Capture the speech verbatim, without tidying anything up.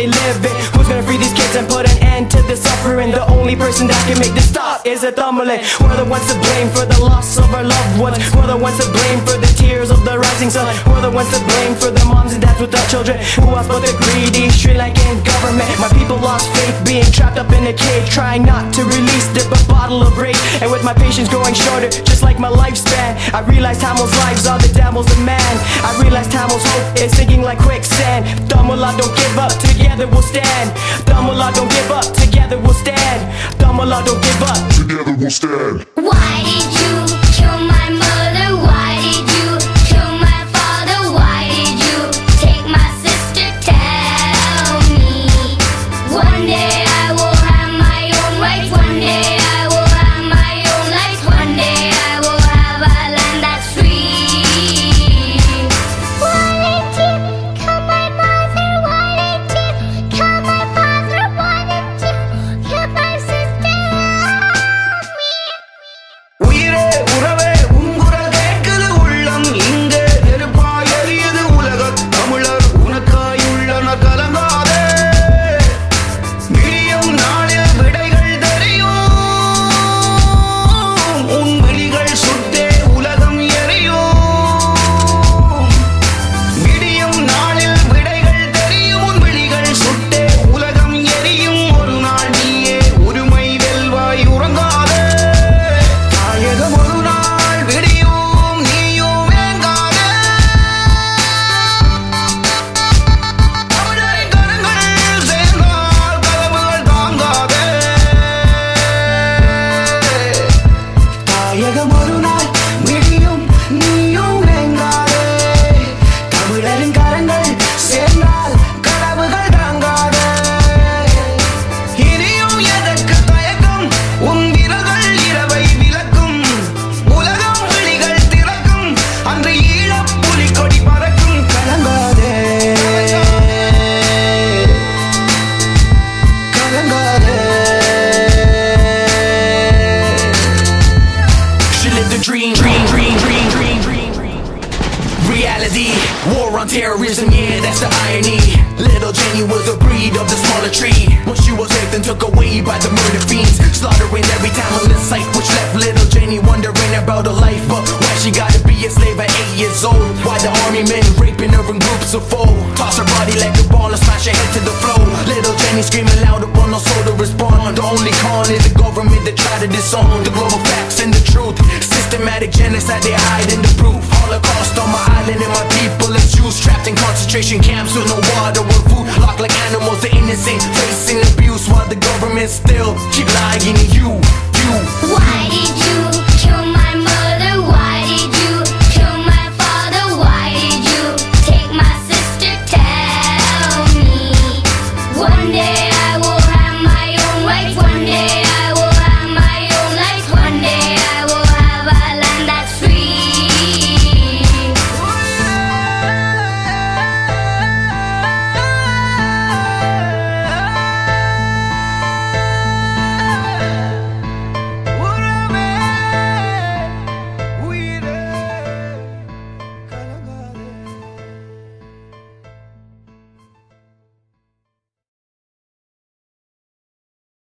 they live in? Who's gonna free these kids and put an end to the suffering? The only person that can make this stop is a Thumberland. We're the ones to blame for the loss of our loved ones. We're the ones to blame for the tears of the rising sun. We're the ones to blame for the moms and dads without children. Who else but the greedy Sri Lankan government? My people lost faith, being trapped up in a cage, trying not to release the bottle of rage. And with my patience growing shorter, just like my lifespan, I realize Tamil's lives are the devil's demand. I realize Tamil's hope is sinking like quicksand. Tamila, don't give up, together we'll stand. Tamila, don't give up, together we'll stand. Tamila, don't give up, together we'll stand. Why did you kill my mother? Why did you kill my father? Why did you take my sister? Tell me. One day I will have my own rights. One day I will have my own life. One day I will have a land that's free. Why did you kill my mother? Why did you kill my father? Why did you kill my sister? Tell me. உயிரே உறவே உங்குரல் கேட்குது உள்ளம் இங்கே நெருப்பாய் எரியுது உலகத் தமிழர் உனக்காயுள்ளன கலங்காதே விடியும் நாளில் விடைகள் தெரியும் உன் விழிகள் சுட்டே உலகம் எரியும் விடியும் நாளில் விடைகள் தெரியும் உன் விழிகள் சுட்டே உலகம் எரியும் ஒரு நாள் நீயே உரிமை வெல்வாய் உறங்காதே தாயகம் ஒரு நாள் விடியும் நீயும் ஏங்காதே தமிழரின் கரங்கள் சேர்ந்தால் கதவுகள் தாங்காதே தாயகம் ஒரு நாள் விடியும் நீயும் ஏங்காதே தமிழரின் கரங்கள் சேர்ந்தால் கதவுகள் தாங்காதே இனியும் எதற்கு தயக்கம் உன் விரல்கள் இரவை விளக்கும் உலகம் விழிகள் திறக்கும் அன்று ஈழப் புலிக்கொடி பறக்கும் கலங்காதே கலங்காதே She lived a dream, dream, dream, dream, dream, dream, dream. Reality, war on terrorism, yeah, that's the irony. Little Jenny was a breed of the smaller tree. When she was raped and took away by the murder fiends, slaughtering every time on the sight, which left little Jenny wondering about her life. But why she gotta be a slave at eight years old? Why the army men raping her in groups of four? Toss her body like a ball and smash her head to the floor. Little Jenny screaming loud upon no soul to respond. The only con is the government that try to disown the global facts and the truth. Systematic genocide, they hide in the proof. Holocaust on my island and my people is Jews trapped in concentration camps with no water or food. Locked like animals, the innocent facing abuse while the government still keep lying to you.